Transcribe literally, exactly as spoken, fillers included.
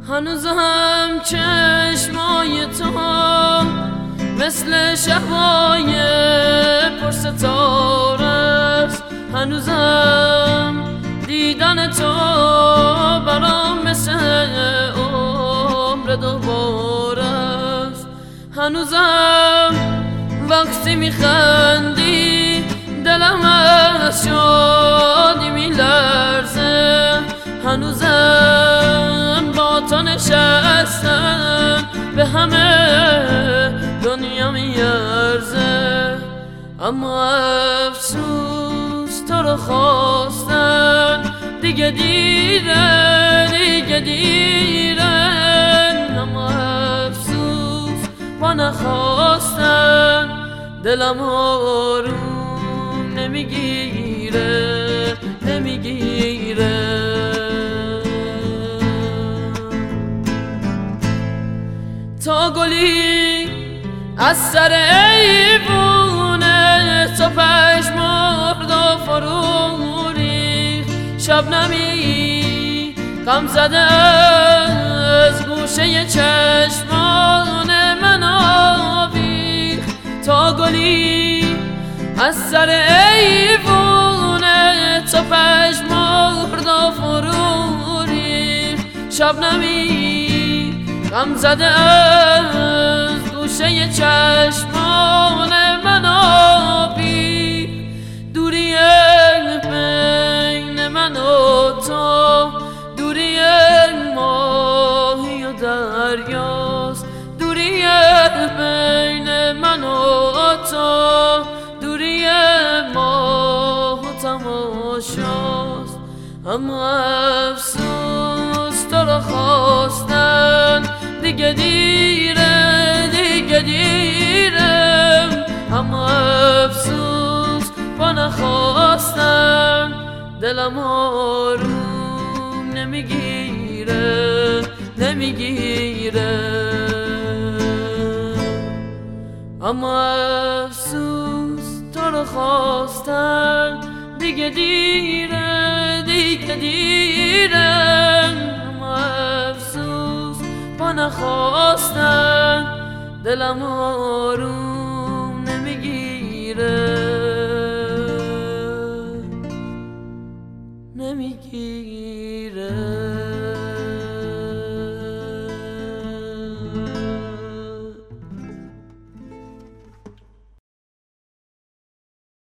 هنوزم چشمای تو مثل شبای پرستاره است. هنوزم دیدن تو برام مثل عمر دوباره است. هنوزم وقتی میخندی دلم از شادی میلرزه. هنوزم با تو نشستم به همه دنیا میارزه. اما افسوس تو رو خواستن دیگه دیره دیگه دیره. اما افسوس با نخواستن دلم آروم نمیگیره نمیگیره. تا گلی از سر ایوونه تو پژمرد و فرو ریخت. شبنمی غم زده از گوشه چشمان من آویخت. تا گلی از سر ایوونه تو پژمرد و فرو ریخت. شبنمی غم زده از گوشه چشمان من آبی. دوری بین من و تو دوری ماهی و دریاست. دوری بین من و تو دوری ماه و تماشاست. اما افسوس تو رو خواستن دیگه دیره دیگه دیره. اما افسوس با نخواستن دلم آروم نمیگیره نمیگیره. اما افسوس تو رو خواستن دیگه دیره دیگه دیره. اما افسوس با نخواستن دلم آروم نمیگیره نمیگیره.